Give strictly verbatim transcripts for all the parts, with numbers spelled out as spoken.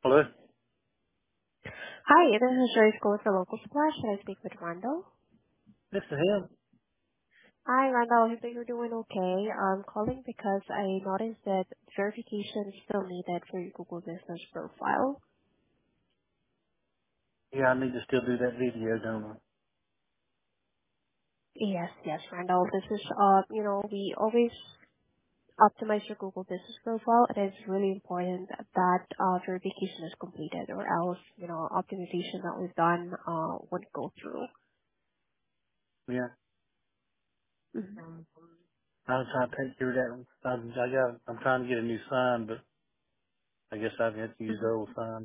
Hello? Hi, this is Joyce Gold for Local Supply. Should I speak with Randall? This is him. Hi, Randall. I hope that you're doing okay. I'm calling because I noticed that verification is still needed for your Google Business profile. Yeah, I need to still do that video, don't I? Yes, yes, Randall. This is, uh, you know, we always optimize your Google Business profile. It is really important that uh, verification is completed, or else, you know, optimization that we've done uh, wouldn't go through. Yeah. Mhm. I was trying to take care of that. I, I got, I'm trying to get a new sign, but I guess I've had to use the Mhm. old sign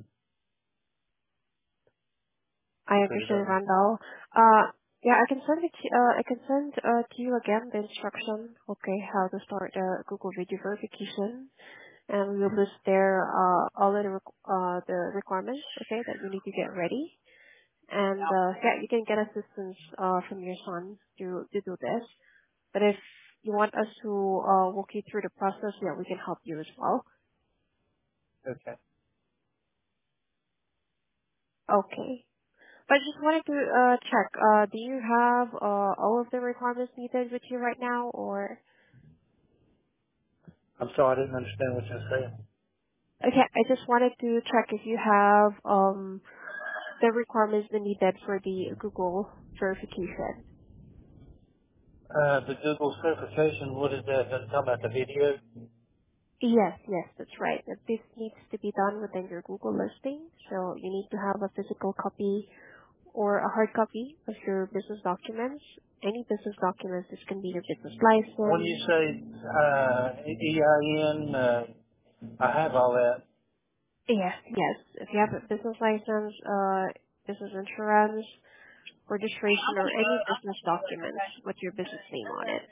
I to put it understand, on. Randall. Uh, yeah, I can send it to, uh, I can send, uh, to you again the instruction, okay, how to start the Google video verification. And we will list there, uh, all of the, requ- uh, the requirements, okay, that you need to get ready. And, uh, yeah, you can get assistance, uh, from your son to, to do this. But if you want us to, uh, walk you through the process, yeah, we can help you as well. Okay. Okay. I just wanted to uh, check. Uh, do you have uh, all of the requirements needed with you right now, or I'm sorry, I didn't understand what you were saying. okay? I just wanted to check if you have um, the requirements needed for the Google verification. Uh, the Google certification, what is that? That's talking about the video? Yes, yes, that's right. Uh, This needs to be done within your Google listing, so you need to have a physical copy or a hard copy of your business documents. Any business documents, this can be your business When you license. say, uh, E I N, uh, I have all that. Yes, yes. If you have a business license, uh, business insurance, registration, or any business documents with your business name on it.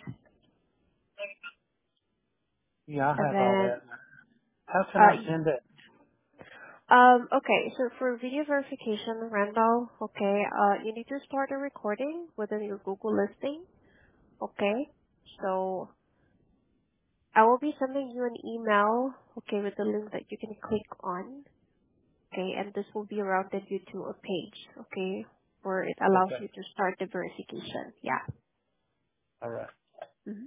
Yeah, I And have all then, that. How can uh, I y- send it? um, okay, so for video verification, Randall, okay, uh, you need to start a recording within your Google listing, okay? So I will be sending you an email, okay, with the link that you can click on, okay, and this will be routed you to a page, okay, where it allows Okay. you to start the verification. Yeah. All right. hmm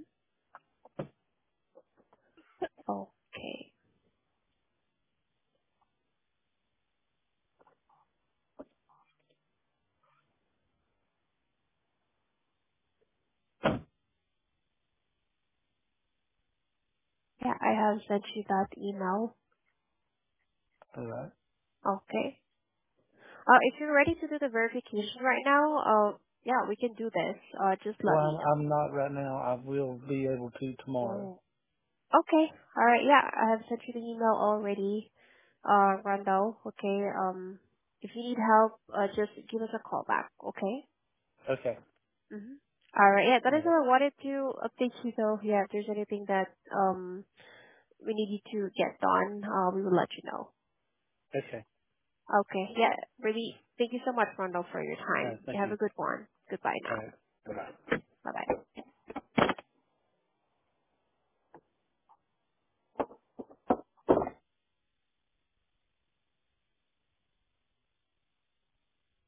Okay. Yeah, I have sent you that email. All right. Okay. Uh, if you're ready to do the verification right now, uh, yeah, we can do this. Uh, just Well, let me I'm, know. I'm not right now. I will be able to tomorrow. Oh. Okay. All right. Yeah, I have sent you the email already, uh, Randall. Okay. Um, if you need help, uh, just give us a call back. Okay. Okay. Mm-hmm. All right. Yeah, that All is right. what I wanted to update you though. Yeah, if there's anything that um we need you to get done, uh, we will let you know. Okay. Okay. Yeah. Really. Thank you so much, Randall, for your All time. right. Thank You have you. a good one. Goodbye All now. right. Bye-bye. Bye bye.